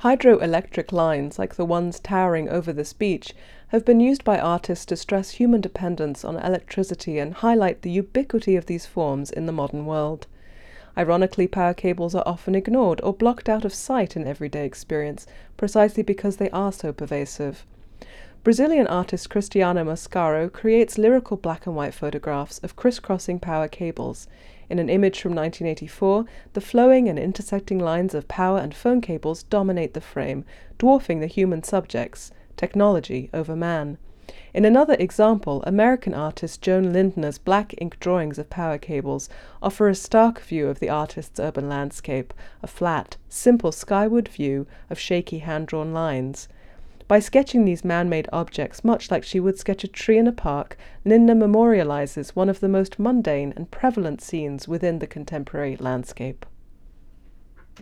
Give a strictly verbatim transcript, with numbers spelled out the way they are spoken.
Hydroelectric lines, like the ones towering over this beach, have been used by artists to stress human dependence on electricity and highlight the ubiquity of these forms in the modern world. Ironically, power cables are often ignored or blocked out of sight in everyday experience, precisely because they are so pervasive. Brazilian artist Cristiano Mascaro creates lyrical black and white photographs of crisscrossing power cables. In an image from nineteen eighty-four, the flowing and intersecting lines of power and phone cables dominate the frame, dwarfing the human subjects, technology over man. In another example, American artist Joan Lindner's black ink drawings of power cables offer a stark view of the artist's urban landscape, a flat, simple skyward view of shaky hand-drawn lines. By sketching these man-made objects much like she would sketch a tree in a park, Lindner memorializes one of the most mundane and prevalent scenes within the contemporary landscape.